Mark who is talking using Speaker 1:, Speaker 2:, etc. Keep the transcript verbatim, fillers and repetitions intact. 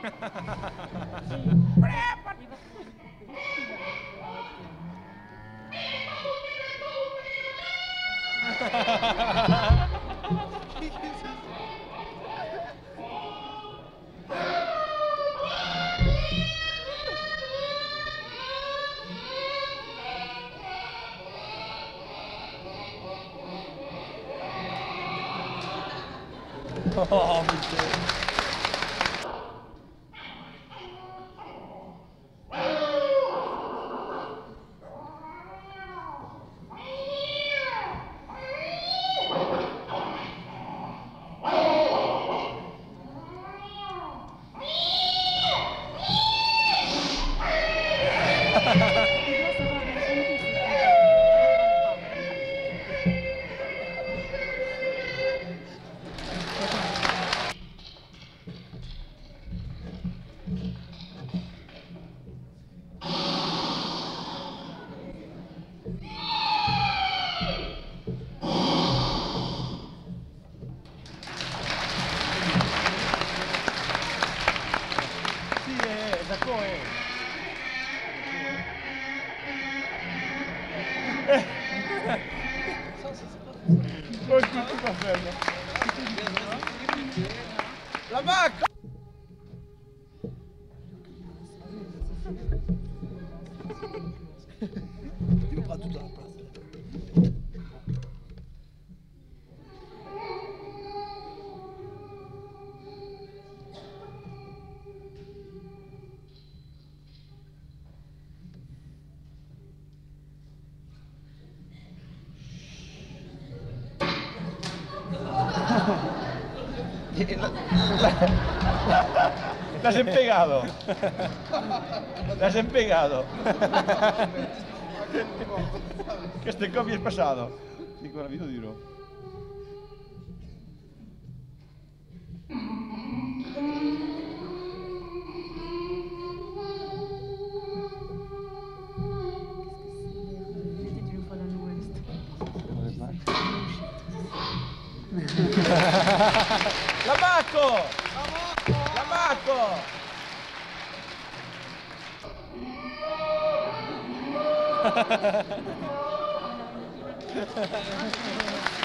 Speaker 1: Oh putain. D'accord, eh. Oh, écoute, tout parfait. La vague. Tu prends toute la place. Te has empegado. Te has empegado. Que este copia es pasado. Sí, con el video duro. La Bacco! La Bacco! La Bacco!